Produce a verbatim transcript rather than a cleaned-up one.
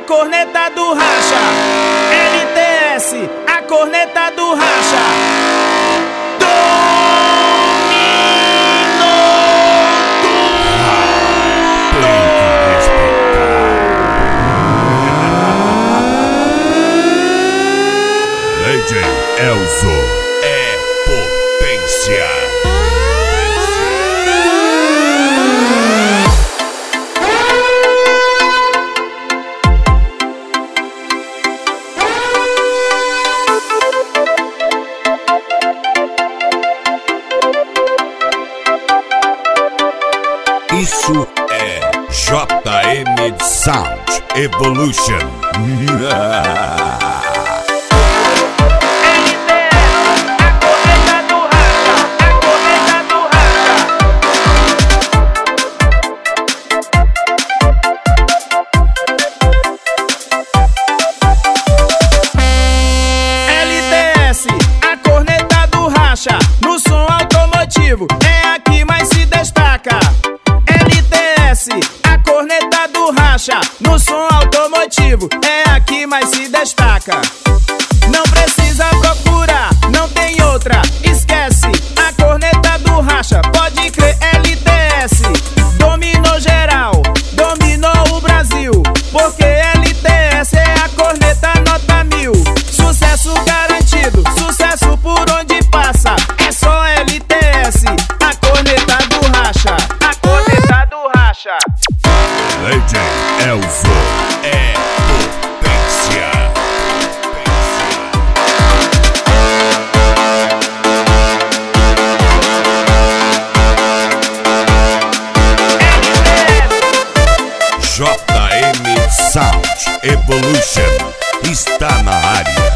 corneta do racha. L T S, a corneta do racha. Elzo é potência. Isso é J M Sound Evolution. No som automotivo é a que mais se destaca. L T S, a corneta do racha. No som automotivo é a que mais se destaca. Não precisa procurar, não tem outra. Esquece, a corneta do racha. Pode crer, L T S dominou geral, dominou o Brasil. Porque L T S é a corneta nota mil. Sucesso garantido, sucesso por onde passa. É só L T S, a corneta do racha. A corneta do racha. Legend Elzo é potência. J M Sound Evolution está na área.